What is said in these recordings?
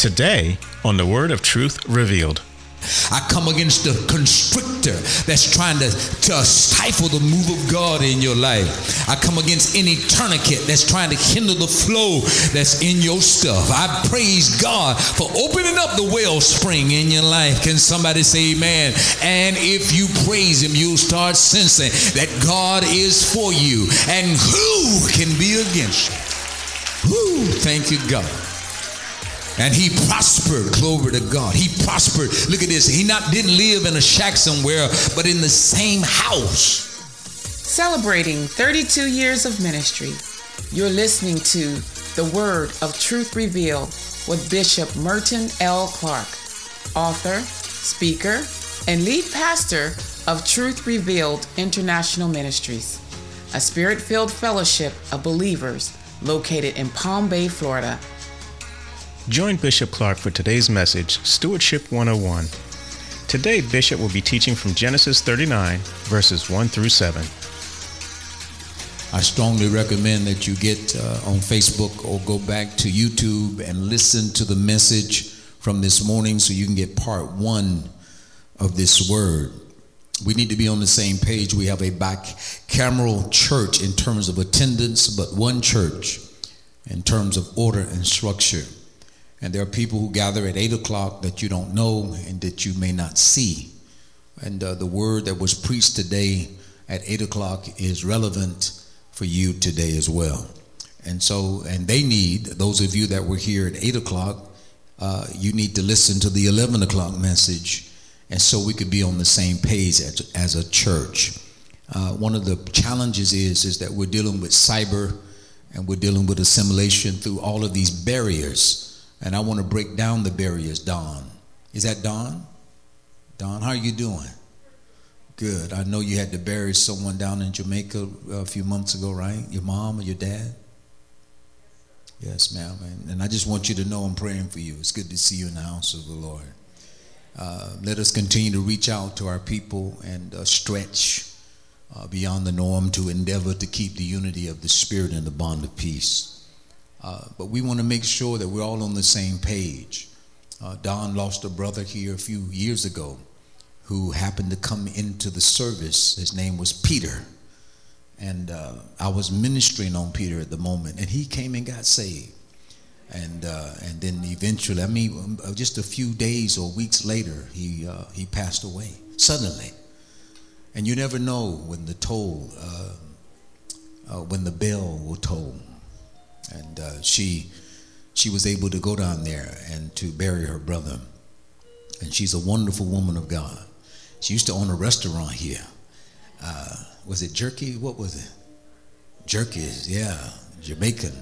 Today on the Word of Truth Revealed. I come against the constrictor that's trying to stifle the move of God in your life. I come against any tourniquet that's trying to hinder the flow that's in your stuff. I praise God for opening up the wellspring in your life. Can somebody say amen? And if you praise him, you'll start sensing that God is for you. And who can be against you? Woo, thank you, God. And he prospered. Glory to God. He prospered. Look at this. He didn't live in a shack somewhere, but in the same house. Celebrating 32 years of ministry, you're listening to The Word of Truth Revealed with Bishop Merton L. Clark, author, speaker, and lead pastor of Truth Revealed International Ministries, a spirit-filled fellowship of believers located in Palm Bay, Florida. Join Bishop Clark for today's message, Stewardship 101. Today, Bishop will be teaching from Genesis 39, verses 1 through 7. I strongly recommend that you get on Facebook or go back to YouTube and listen to the message from this morning so you can get part one of this word. We need to be on the same page. We have a bicameral church in terms of attendance, but one church in terms of order and structure. And there are people who gather at 8 o'clock that you don't know and that you may not see. And the word that was preached today at 8 o'clock is relevant for you today as well. And they need, those of you that were here at 8 o'clock, you need to listen to the 11 o'clock message. And so we could be on the same page as a church. One of the challenges is that we're dealing with cyber and we're dealing with assimilation through all of these barriers. And I want to break down the barriers, Don. Is that Don? Don, how are you doing? Good. I know you had to bury someone down in Jamaica a few months ago, right? Your mom or your dad? Yes, ma'am. And I just want you to know I'm praying for you. It's good to see you in the house of the Lord. Let us continue to reach out to our people and stretch beyond the norm to endeavor to keep the unity of the Spirit and the bond of peace. But we want to make sure that we're all on the same page. Don lost a brother here a few years ago who happened to come into the service. His name was Peter. And I was ministering on Peter at the moment, and he came and got saved. And then eventually, just a few days or weeks later, he passed away suddenly. And you never know when the bell will toll. And she was able to go down there and to bury her brother. And she's a wonderful woman of God. She used to own a restaurant here. Was it Jerky? What was it? Jerky's, yeah. Jamaican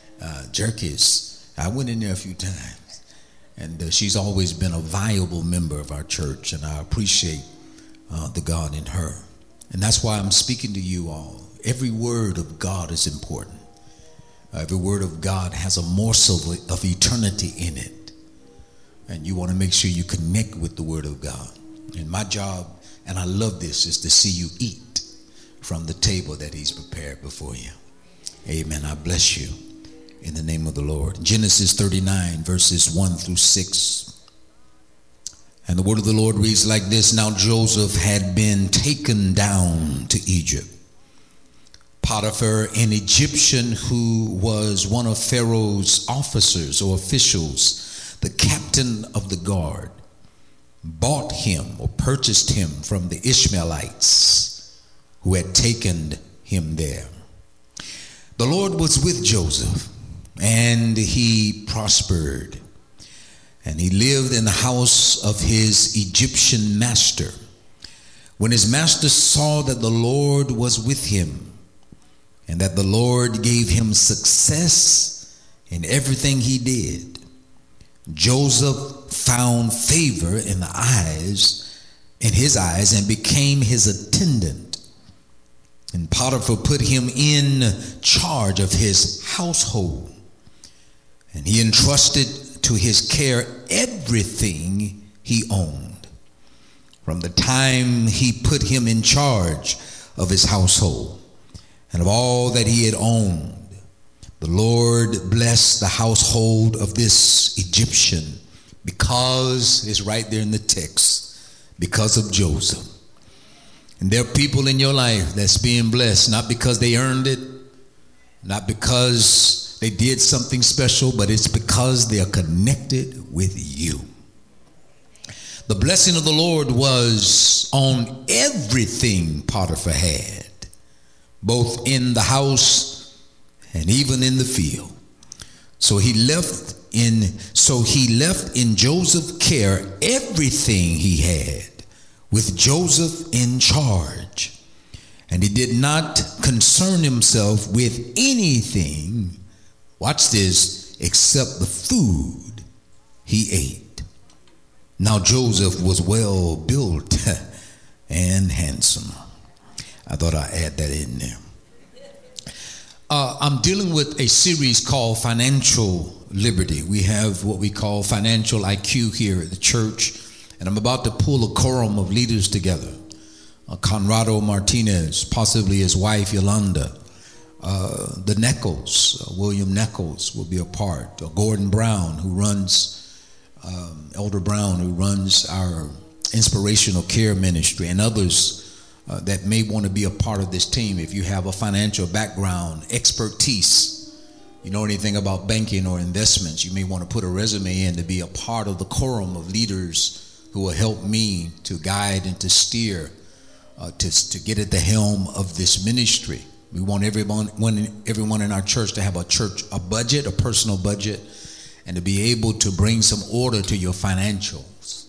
Jerky's. I went in there a few times. And she's always been a viable member of our church. And I appreciate the God in her. And that's why I'm speaking to you all. Every word of God is important. Every word of God has a morsel of eternity in it. And you want to make sure you connect with the word of God. And my job, and I love this, is to see you eat from the table that he's prepared before you. Amen. I bless you in the name of the Lord. Genesis 39, verses 1 through 6. And the word of the Lord reads like this. Now Joseph had been taken down to Egypt. Potiphar, an Egyptian who was one of Pharaoh's officers or officials, the captain of the guard, bought him or purchased him from the Ishmaelites who had taken him there. The Lord was with Joseph, and he prospered, and he lived in the house of his Egyptian master. When his master saw that the Lord was with him, and that the Lord gave him success in everything he did, Joseph found favor in his eyes and became his attendant. And Potiphar put him in charge of his household. And he entrusted to his care everything he owned. From the time he put him in charge of his household and of all that he had owned, The Lord blessed the household of this Egyptian because, it's right there in the text, because of Joseph. And there are people in your life that's being blessed, not because they earned it, not because they did something special, but it's because they are connected with you. The blessing of the Lord was on everything Potiphar had, both in the house and even in the field. So he left in Joseph's care everything he had, with Joseph in charge. And he did not concern himself with anything, watch this, except the food he ate. Now Joseph was well built and handsome. I thought I'd add that in there. I'm dealing with a series called Financial Liberty. We have what we call financial IQ here at the church, and I'm about to pull a quorum of leaders together. Conrado Martinez, possibly his wife Yolanda, the Nichols, William Nichols will be a part. Gordon Brown, who runs, Elder Brown, who runs our inspirational care ministry, and others that may want to be a part of this team. If you have a financial background, expertise, you know anything about banking or investments, you may want to put a resume in to be a part of the quorum of leaders who will help me to guide and to steer, to get at the helm of this ministry. We want everyone in our church to have a budget, a personal budget, and to be able to bring some order to your financials.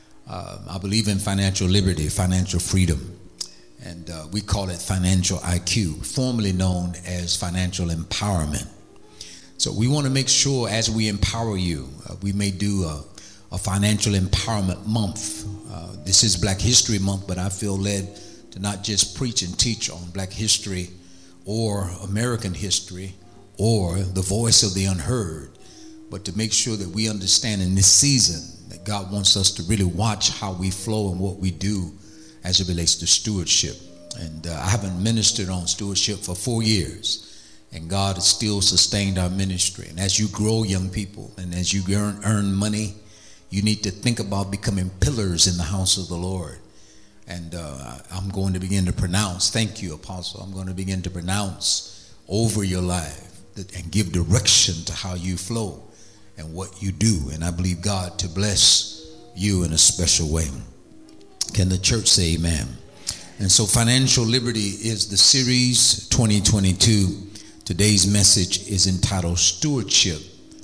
I believe in financial liberty, financial freedom. And we call it financial IQ, formerly known as financial empowerment. So we want to make sure as we empower you, we may do a financial empowerment month. This is Black History Month, but I feel led to not just preach and teach on Black history or American history or the voice of the unheard, but to make sure that we understand in this season that God wants us to really watch how we flow and what we do as it relates to stewardship. And I haven't ministered on stewardship for 4 years, and God has still sustained our ministry. And as you grow, young people, and as you earn money, you need to think about becoming pillars in the house of the Lord. And I'm going to begin to pronounce, thank you, Apostle, I'm going to begin to pronounce over your life and give direction to how you flow and what you do. And I believe God to bless you in a special way. Can the church say amen? And so Financial Liberty is the series 2022. Today's message is entitled Stewardship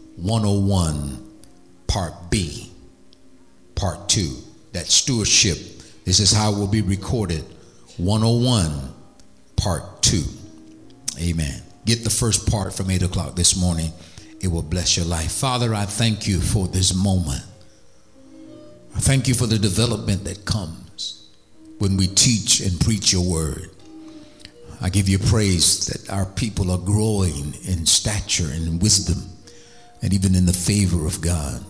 101 Part B, Part 2. That stewardship, this is how it will be recorded, 101 Part 2. Amen. Get the first part from 8 o'clock this morning. It will bless your life. Father, I thank you for this moment. I thank you for the development that comes when we teach and preach your word. I give you praise that our people are growing in stature and in wisdom and even in the favor of God.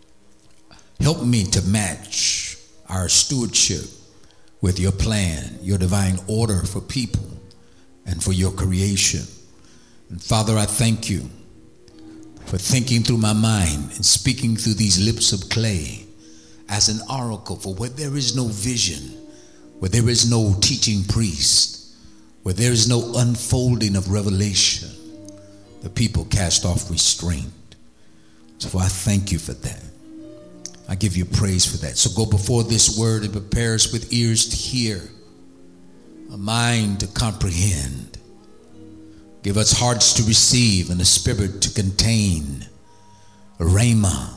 Help me to match our stewardship with your plan, your divine order for people and for your creation. And Father, I thank you for thinking through my mind and speaking through these lips of clay as an oracle, for where there is no vision, where there is no teaching priest, where there is no unfolding of revelation, the people cast off restraint. So I thank you for that. I give you praise for that. So go before this word and prepare us with ears to hear, a mind to comprehend. Give us hearts to receive and a spirit to contain. A rhema.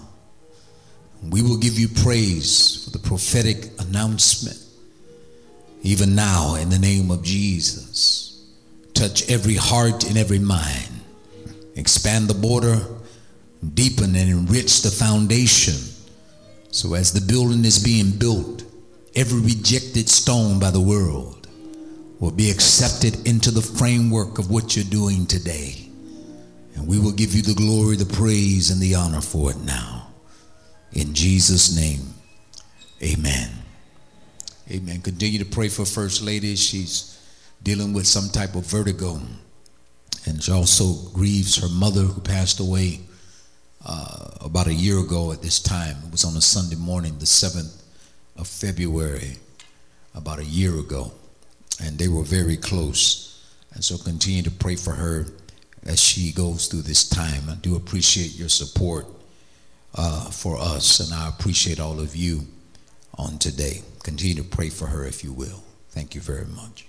We will give you praise for the prophetic announcement. Even now, in the name of Jesus, touch every heart and every mind. Expand the border, deepen and enrich the foundation. So as the building is being built, every rejected stone by the world will be accepted into the framework of what you're doing today. And we will give you the glory, the praise, and the honor for it now. In Jesus' name, amen. Amen. Continue to pray for First Lady. She's dealing with some type of vertigo. And she also grieves her mother, who passed away about a year ago at this time. It was on a Sunday morning, the 7th of February, about a year ago. And they were very close. And so continue to pray for her as she goes through this time. I do appreciate your support for us, and I appreciate all of you on today. Continue to pray for her if you will. Thank you very much.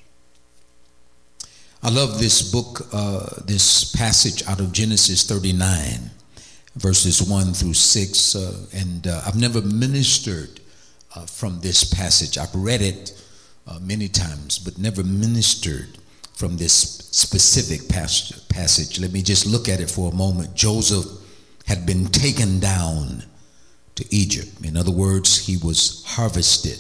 I love this book, this passage out of Genesis 39, verses 1 through 6. And I've never ministered from this passage. I've read it many times, but never ministered from this specific passage. Let me just look at it for a moment. Joseph had been taken down to Egypt. In other words, he was harvested.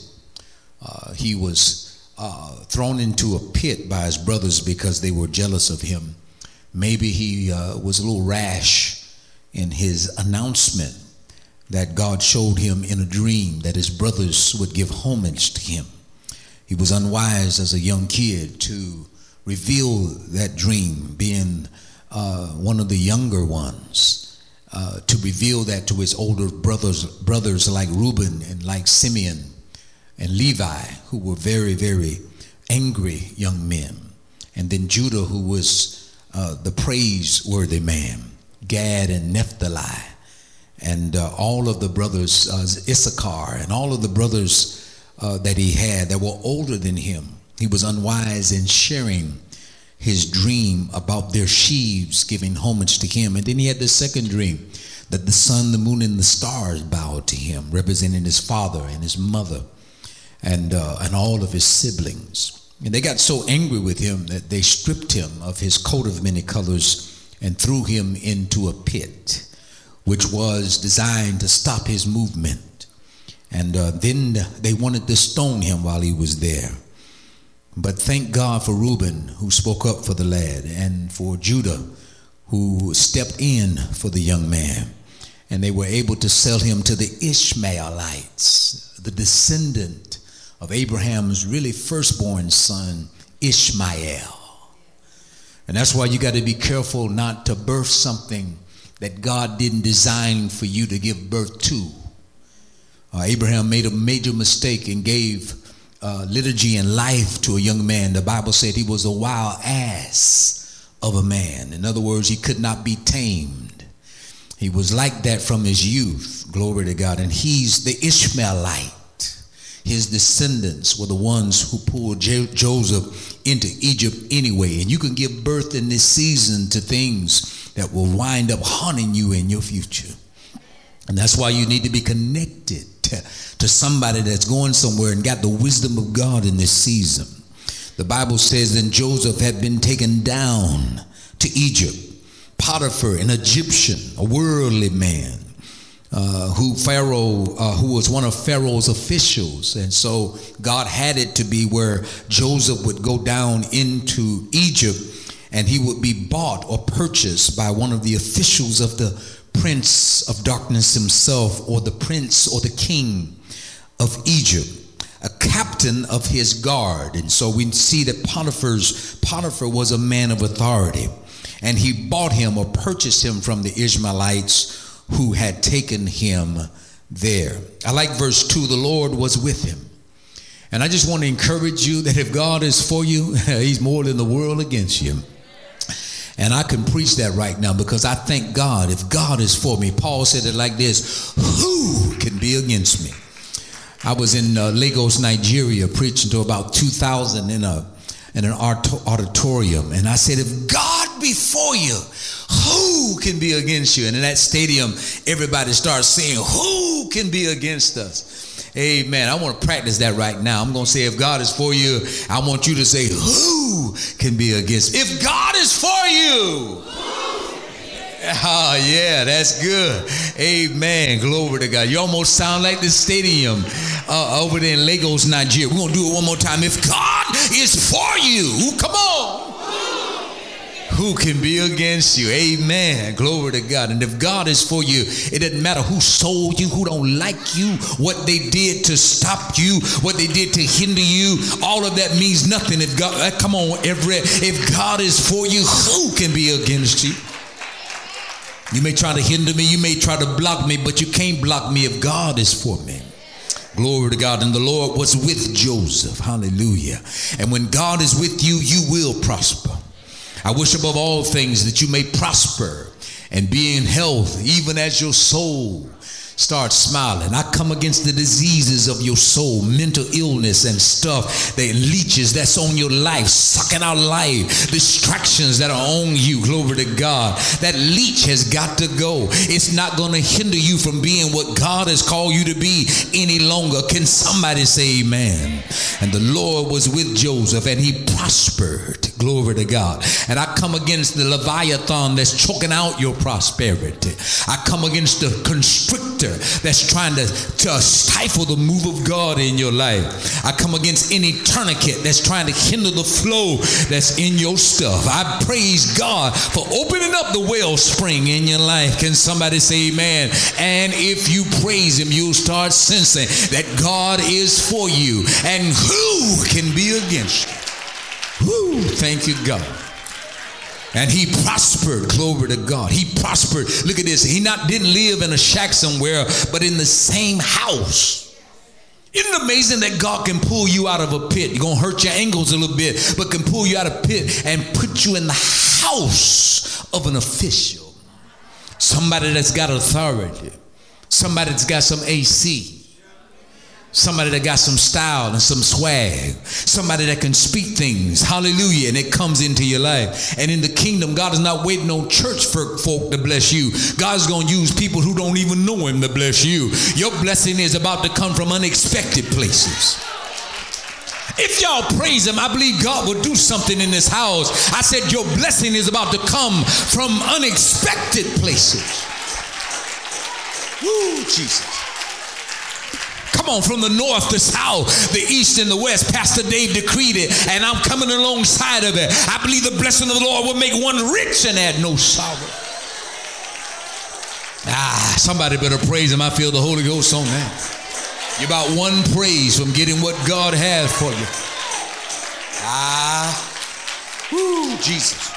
He was thrown into a pit by his brothers because they were jealous of him. Maybe he was a little rash in his announcement that God showed him in a dream that his brothers would give homage to him. He was unwise as a young kid to reveal that dream, being one of the younger ones, to reveal that to his older brothers like Reuben and like Simeon and Levi, who were very, very angry young men. And then Judah, who was the praiseworthy man, Gad and Naphtali, and all of the brothers, Issachar, and all of the brothers that he had that were older than him. He was unwise in sharing his dream about their sheaves giving homage to him. And then he had the second dream that the sun, the moon, and the stars bowed to him, representing his father and his mother and all of his siblings. And they got so angry with him that they stripped him of his coat of many colors and threw him into a pit, which was designed to stop his movement. And then they wanted to stone him while he was there. But thank God for Reuben, who spoke up for the lad, and for Judah, who stepped in for the young man. And they were able to sell him to the Ishmaelites, the descendant of Abraham's really firstborn son, Ishmael. And that's why you got to be careful not to birth something that God didn't design for you to give birth to. Abraham made a major mistake and gave liturgy and life to a young man. The Bible said he was a wild ass of a man. In other words, he could not be tamed. He was like that from his youth. Glory to God. And he's the Ishmaelite. His descendants were the ones who pulled Joseph into Egypt anyway. And you can give birth in this season to things that will wind up haunting you in your future. And that's why you need to be connected to somebody that's going somewhere and got the wisdom of God in this season. The Bible says that Joseph had been taken down to Egypt. Potiphar, an Egyptian, a worldly man, who was one of Pharaoh's officials. And so God had it to be where Joseph would go down into Egypt and he would be bought or purchased by one of the officials of the Prince of Darkness himself, or the prince or the king of Egypt, a captain of his guard. And so we see that Potiphar was a man of authority, and he bought him or purchased him from the Ishmaelites who had taken him there. I like verse 2, the Lord was with him. And I just want to encourage you that if God is for you, he's more than the world against you. And I can preach that right now because I thank God. If God is for me, Paul said it like this: who can be against me? I was in Lagos, Nigeria, preaching to about 2,000 in an auditorium. And I said, if God be for you, who can be against you? And in that stadium, everybody starts saying, who can be against us? Amen. I want to practice that right now. I'm going to say, if God is for you, I want you to say, who can be against? If God is for you. Oh, yeah, that's good. Amen. Glory to God. You almost sound like the stadium over there in Lagos, Nigeria. We're going to do it one more time. If God is for you, come on. who can be against you? Amen. Glory to God. And if God is for you, it doesn't matter who sold you, who don't like you, what they did to stop you, what they did to hinder you. All of that means nothing. If God, come on, if God is for you, who can be against you? You may try to hinder me, you may try to block me, but you can't block me if God is for me. Glory to God. And the Lord was with Joseph. Hallelujah. And when God is with you, you will prosper. I wish above all things that you may prosper and be in health, even as your soul start smiling. I come against the diseases of your soul, mental illness and stuff, the leeches that's on your life, sucking out life, distractions that are on you. Glory to God. That leech has got to go. It's not going to hinder you from being what God has called you to be any longer. Can somebody say amen? And the Lord was with Joseph and he prospered. Glory to God. And I come against the Leviathan that's choking out your prosperity. I come against the constrictor that's trying to stifle the move of God in your life. I come against any tourniquet that's trying to hinder the flow that's in your stuff. I praise God for opening up the wellspring in your life. Can somebody say amen? And if you praise him, you'll start sensing that God is for you. And who can be against you? Woo, thank you, God. And he prospered. Glory to God. He prospered. Look at this. He didn't live in a shack somewhere, but in the same house. Isn't it amazing that God can pull you out of a pit? You're going to hurt your ankles a little bit, but can pull you out of a pit and put you in the house of an official. Somebody that's got authority. Somebody that's got some AC. Somebody that got some style and some swag. Somebody that can speak things. Hallelujah. And it comes into your life. And in the kingdom, God is not waiting on church folk to bless you. God's going to use people who don't even know him to bless you. Your blessing is about to come from unexpected places. If y'all praise him, I believe God will do something in this house. I said your blessing is about to come from unexpected places. Woo, Jesus. Come on, from the north, the south, the east, and the west. Pastor Dave decreed it, and I'm coming alongside of it. I believe the blessing of the Lord will make one rich and add no sorrow. Somebody better praise him. I feel the Holy Ghost on that. You're about one praise from getting what God has for you. Woo, Jesus.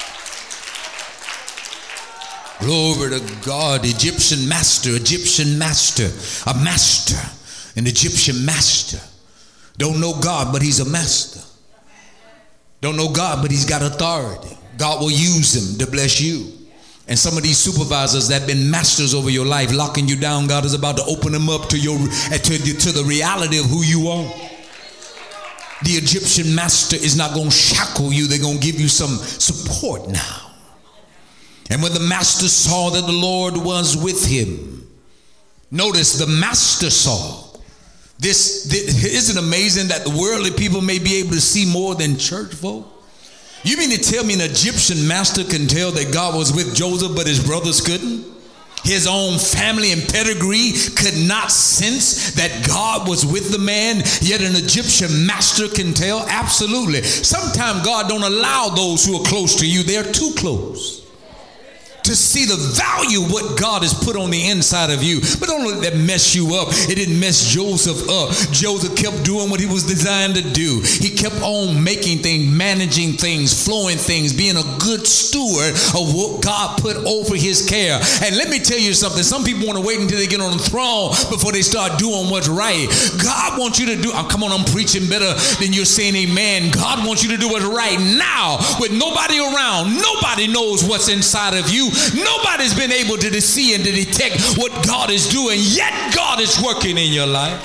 Glory to God. Egyptian master, a master. An Egyptian master. Don't know God, but he's a master. Don't know God, but he's got authority. God will use him to bless you. And some of these supervisors that have been masters over your life, locking you down, God is about to open them up to the reality of who you are. The Egyptian master is not going to shackle you. They're going to give you some support now. And when the master saw that the Lord was with him, notice the master saw. This isn't amazing that the worldly people may be able to see more than church folk? You mean to tell me an Egyptian master can tell that God was with Joseph, but his brothers couldn't? His own family and pedigree could not sense that God was with the man, yet an Egyptian master can tell? Absolutely. Sometimes God don't allow those who are close to you. They're too close to see the value of what God has put on the inside of you. But don't let that mess you up. It didn't mess Joseph up. Joseph kept doing what he was designed to do. He kept on making things, managing things, flowing things, being a good steward of what God put over his care. And let me tell you something. Some people want to wait until they get on the throne before they start doing what's right. God wants you to do, come on, I'm preaching better than you're saying amen. God wants you to do what's right now with nobody around. Nobody knows what's inside of you. Nobody's been able to see and to detect what God is doing, yet God is working in your life.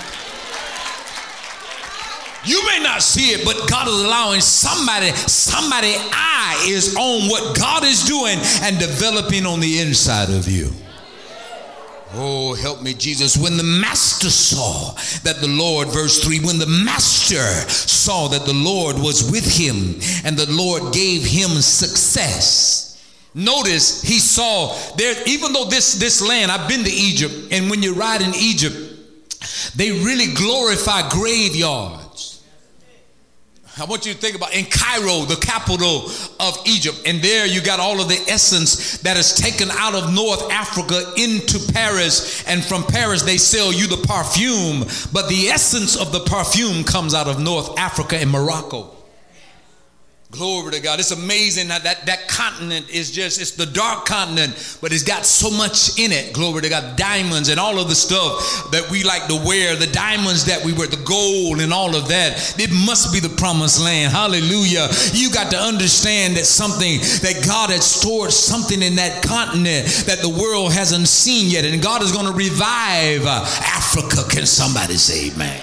You may not see it, but God is allowing somebody eye is on what God is doing and developing on the inside of you. Oh, help me, Jesus. When the master saw that the Lord, verse 3, when the master saw that the Lord was with him and the Lord gave him success. Notice he saw there, even though this land, I've been to Egypt, and when you ride in Egypt, they really glorify graveyards. I want you to think about in Cairo, the capital of Egypt. And there you got all of the essence that is taken out of North Africa into Paris. And from Paris, they sell you the perfume. But the essence of the perfume comes out of North Africa and Morocco. Glory to God. It's amazing that continent is just, it's the dark continent, but it's got so much in it. Glory to God. Diamonds and all of the stuff that we like to wear, the diamonds that we wear, the gold and all of that. It must be the promised land. Hallelujah. You got to understand that something, that God had stored something in that continent that the world hasn't seen yet. And God is going to revive Africa. Can somebody say amen?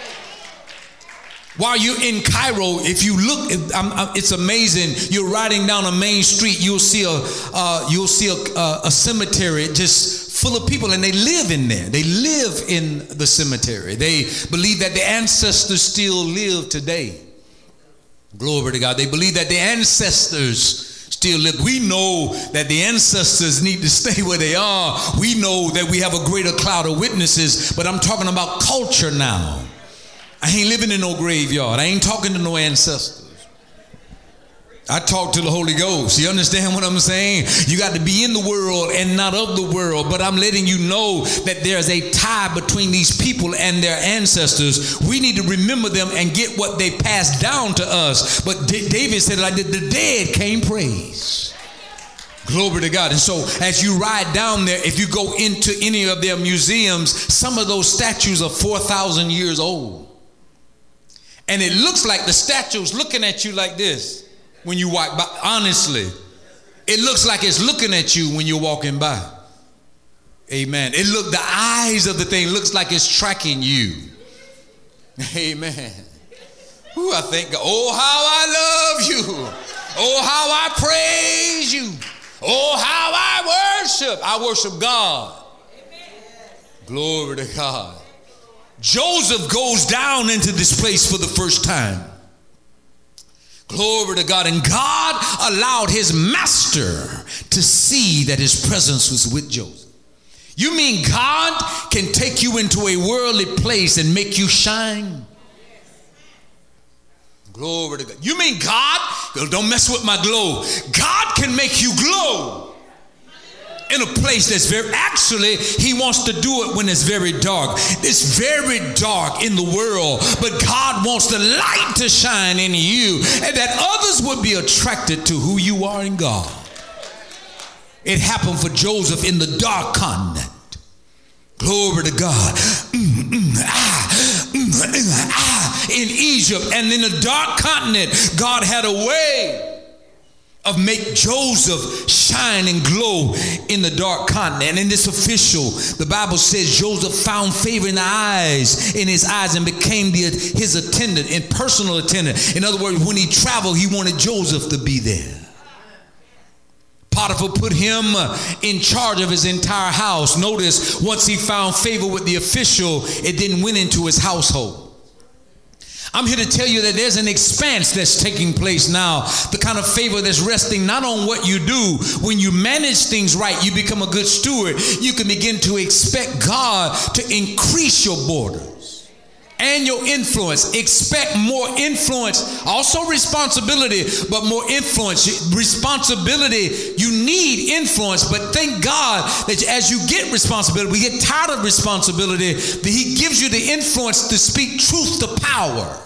While you're in Cairo, if you look, it's amazing. You're riding down a main street, you'll see a cemetery just full of people, and they live in there. They live in the cemetery. They believe that the ancestors still live today. Glory to God. They believe that the ancestors still live. We know that the ancestors need to stay where they are. We know that we have a greater cloud of witnesses, but I'm talking about culture now. I ain't living in no graveyard. I ain't talking to no ancestors. I talk to the Holy Ghost. You understand what I'm saying? You got to be in the world and not of the world. But I'm letting you know that there's a tie between these people and their ancestors. We need to remember them and get what they passed down to us. But David said, like, the dead can't praise. Glory to God. And so as you ride down there, if you go into any of their museums, some of those statues are 4,000 years old. And it looks like the statue's looking at you like this when you walk by. Honestly, it looks like it's looking at you when you're walking by. Amen. The eyes of the thing looks like it's tracking you. Amen. Ooh, I thank God. Oh, how I love you. Oh, how I praise you. Oh, how I worship. I worship God. Glory to God. Joseph goes down into this place for the first time. Glory to God. And God allowed his master to see that his presence was with Joseph. You mean God can take you into a worldly place and make you shine? Glory to God. You mean God? Don't mess with my glow. God can make you glow in a place that's actually, he wants to do it when it's very dark. It's very dark in the world, but God wants the light to shine in you and that others would be attracted to who you are in God. It happened for Joseph in the dark continent. Glory to God. In Egypt and in the dark continent, God had a way of make Joseph shine and glow in the dark continent. And in this official, the Bible says Joseph found favor in his eyes and became his attendant and personal attendant. In other words, when he traveled, he wanted Joseph to be there. Potiphar put him in charge of his entire house. Notice, once he found favor with the official, it didn't went into his household. I'm here to tell you that there's an expanse that's taking place now. The kind of favor that's resting not on what you do. When you manage things right, you become a good steward. You can begin to expect God to increase your borders and your influence. Expect more influence, also responsibility, but more influence. Responsibility, you need influence, but thank God that as you get responsibility, we get tired of responsibility, that he gives you the influence to speak truth to power.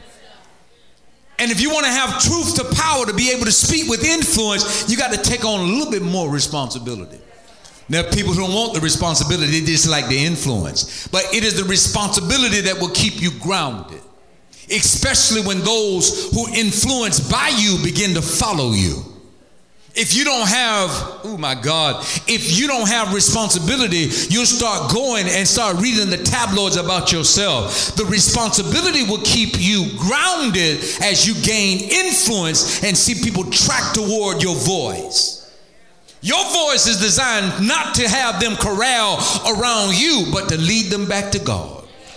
And if you want to have truth to power, to be able to speak with influence, you got to take on a little bit more responsibility. There are people who don't want the responsibility, they just like the influence. But it is the responsibility that will keep you grounded, especially when those who are influenced by you begin to follow you. If you don't have, oh my God, if you don't have responsibility, you'll start going and start reading the tabloids about yourself. The responsibility will keep you grounded as you gain influence and see people track toward your voice. Your voice is designed not to have them corral around you, but to lead them back to God.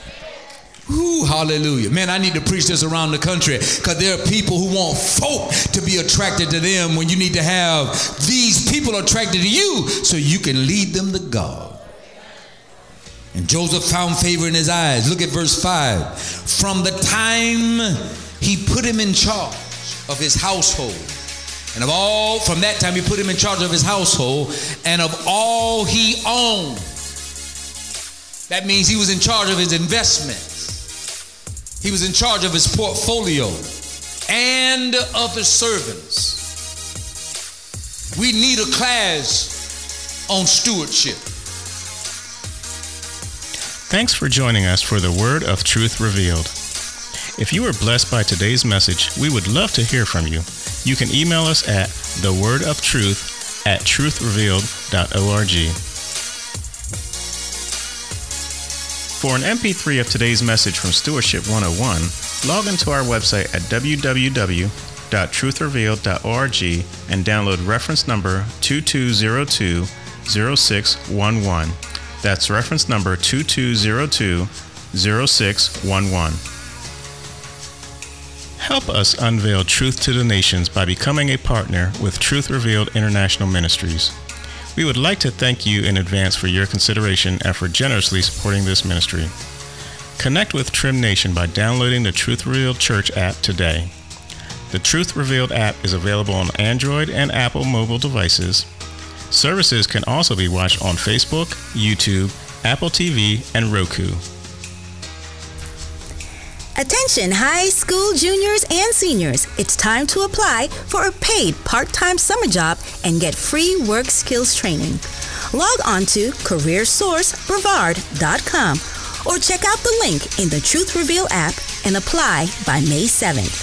Ooh, hallelujah. Man, I need to preach this around the country, because there are people who want folk to be attracted to them when you need to have these people attracted to you so you can lead them to God. And Joseph found favor in his eyes. Look at verse 5. From the time he put him in charge of his household. And from that time, he put him in charge of his household and of all he owned. That means he was in charge of his investments. He was in charge of his portfolio and of the servants. We need a class on stewardship. Thanks for joining us for the Word of Truth Revealed. If you were blessed by today's message, we would love to hear from you. You can email us at thewordofTruth@truthrevealed.org. For an MP3 of today's message from Stewardship 101, log into our website at www.truthrevealed.org and download reference number 2202-0611. That's reference number 2202-0611. Help us unveil truth to the nations by becoming a partner with Truth Revealed International Ministries. We would like to thank you in advance for your consideration and for generously supporting this ministry. Connect with Trim Nation by downloading the Truth Revealed Church app today. The Truth Revealed app is available on Android and Apple mobile devices. Services can also be watched on Facebook, YouTube, Apple TV, and Roku. Attention high school juniors and seniors. It's time to apply for a paid part-time summer job and get free work skills training. Log on to careersourcebrevard.com or check out the link in the Truth Reveal app and apply by May 7th.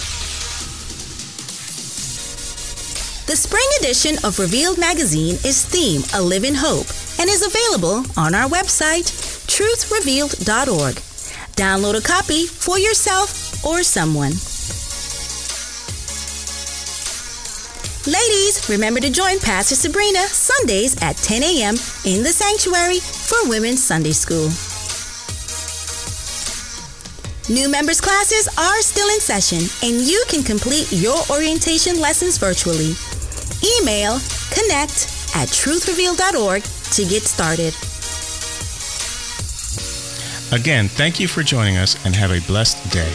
The spring edition of Revealed Magazine is Theme A Living Hope and is available on our website, truthrevealed.org. Download a copy for yourself or someone. Ladies, remember to join Pastor Sabrina Sundays at 10 a.m. in the sanctuary for Women's Sunday School. New members classes are still in session, and you can complete your orientation lessons virtually. Email connect@truthrevealed.org to get started. Again, thank you for joining us and have a blessed day.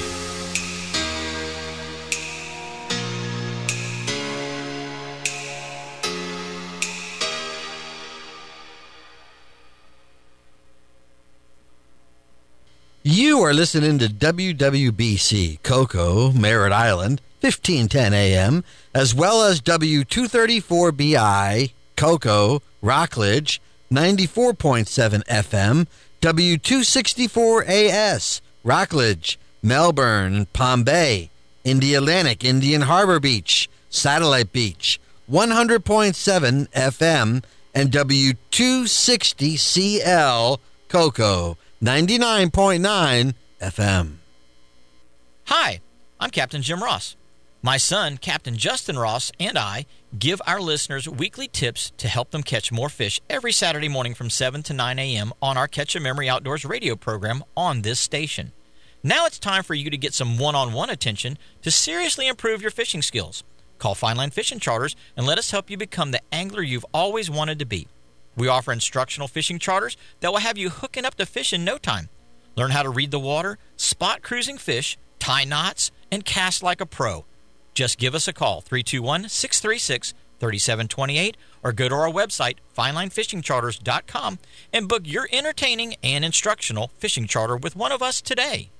You are listening to WWBC Cocoa, Merritt Island, 1510 AM, as well as W234BI Cocoa, Rockledge, 94.7 FM, W264AS, Rockledge, Melbourne, Palm Bay, Indialantic, Indian Harbor Beach, Satellite Beach, 100.7 FM, and W260CL, Cocoa, 99.9 FM. Hi, I'm Captain Jim Ross. My son, Captain Justin Ross, and I give our listeners weekly tips to help them catch more fish every Saturday morning from 7 to 9 a.m. on our Catch a Memory Outdoors radio program on this station. Now it's time for you to get some one-on-one attention to seriously improve your fishing skills. Call Fine Line Fishing Charters and let us help you become the angler you've always wanted to be. We offer instructional fishing charters that will have you hooking up to fish in no time. Learn how to read the water, spot cruising fish, tie knots, and cast like a pro. Just give us a call, 321-636-3728, or go to our website, finelinefishingcharters.com, and book your entertaining and instructional fishing charter with one of us today.